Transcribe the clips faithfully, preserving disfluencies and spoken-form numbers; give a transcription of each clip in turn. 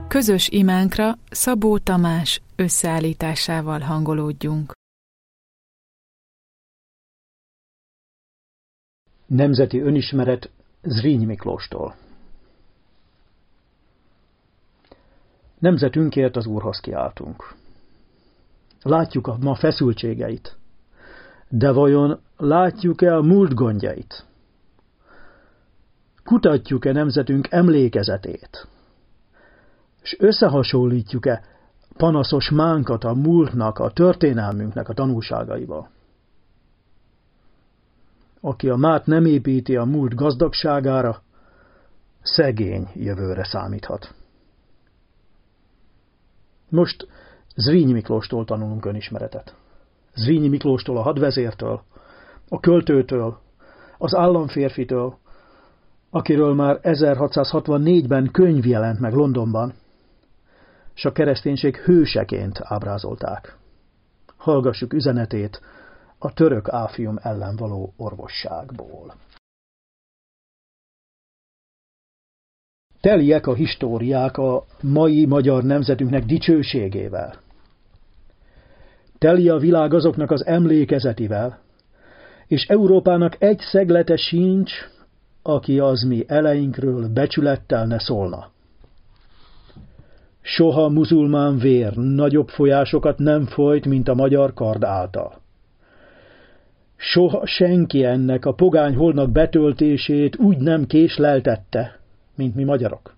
Közös imánkra Szabó Tamás összeállításával hangolódjunk. Nemzeti önismeret Zrínyi Miklóstól. Nemzetünkért az Úrhoz kiáltunk. Látjuk a ma feszültségeit, de vajon látjuk-e a múlt gondjait? Kutatjuk-e nemzetünk emlékezetét? És összehasonlítjuk-e panaszos mánkat a múltnak, a történelmünknek a tanulságaival? Aki a mát nem építi a múlt gazdagságára, szegény jövőre számíthat. Most Zrínyi Miklóstól tanulunk önismeretet. Zrínyi Miklóstól, a hadvezértől, a költőtől, az államférfitől, akiről már ezerhatszázhatvannégyben könyv jelent meg Londonban, s a kereszténység hőseként ábrázolták. Hallgassuk üzenetét a török áfium ellen való orvosságból. Teliek a históriák a mai magyar nemzetünknek dicsőségével. Teli a világ azoknak az emlékezetivel, és Európának egy szeglete sincs, aki az mi eleinkről becsülettel ne szólna. Soha muzulmán vér nagyobb folyásokat nem folyt, mint a magyar kard által. Soha senki ennek a pogány holdnak betöltését úgy nem késleltette, mint mi magyarok.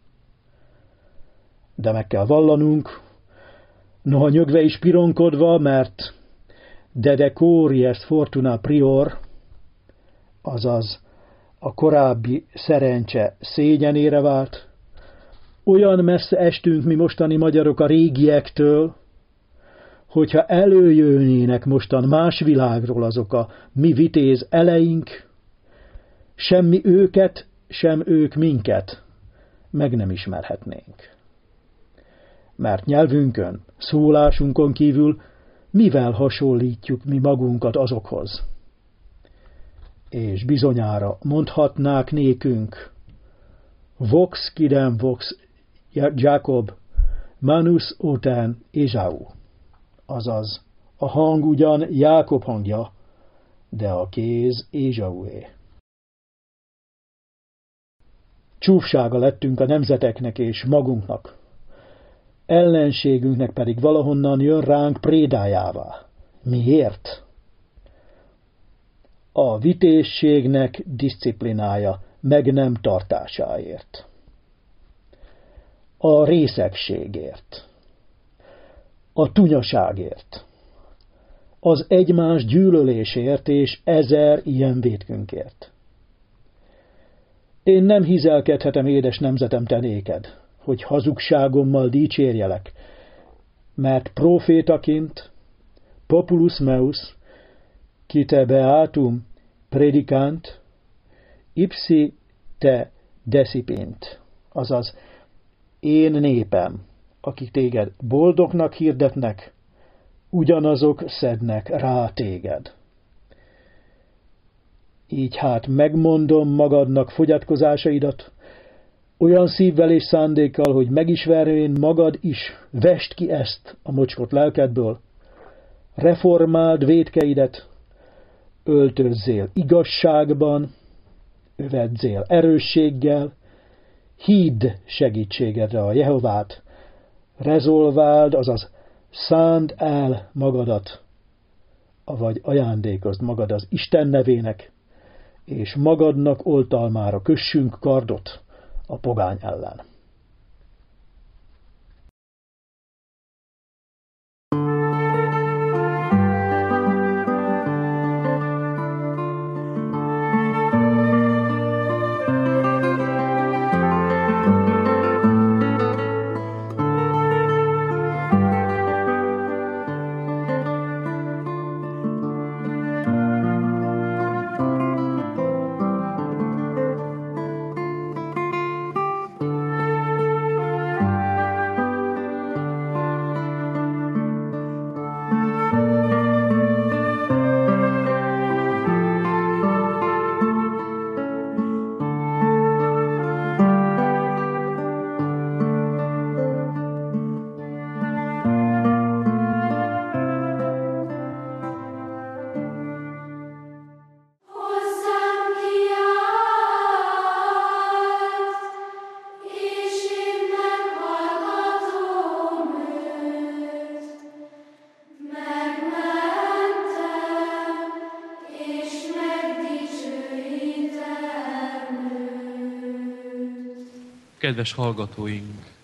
De meg kell vallanunk, noha nyögve is pironkodva, mert de decori est fortuna prior, azaz a korábbi szerencse szégyenére vált, olyan messze estünk mi mostani magyarok a régiektől, hogyha előjönnének mostan más világról azok a mi vitéz eleink, semmi őket, sem ők minket meg nem ismerhetnénk. Mert nyelvünkön, szólásunkon kívül mivel hasonlítjuk mi magunkat azokhoz? És bizonyára mondhatnák nékünk, vox quidem vox Jacob, manus oten Ézsau, azaz a hang ugyan Jákob hangja, de a kéz Ézsaué. Csúfsága lettünk a nemzeteknek és magunknak, ellenségünknek pedig valahonnan jön ránk prédájává. Miért? A vitézségnek diszciplinája meg nem tartásáért. A részegségért. A tunyaságért. Az egymás gyűlölésért és ezer ilyen vétkünkért. Én nem hizelkedhetem, édes nemzetem, te néked, hogy hazugságommal dicsérjelek, mert profétaként, populus meus, quite beatum predicant, ipsi te decipint, azaz én népem, akik téged boldognak hirdetnek, ugyanazok szednek rá téged. Így hát megmondom magadnak fogyatkozásaidat, olyan szívvel és szándékkal, hogy megismervén magad is, vesd ki ezt a mocskot lelkedből, reformáld vétkeidet, öltözzél igazságban, övedzél erősséggel, hidd segítségedre a Jehovát, rezolváld, azaz szánd el magadat, avagy ajándékozd magad az Isten nevének, és magadnak oltalmára kössünk kardot a pogány ellen. Kedves hallgatóink,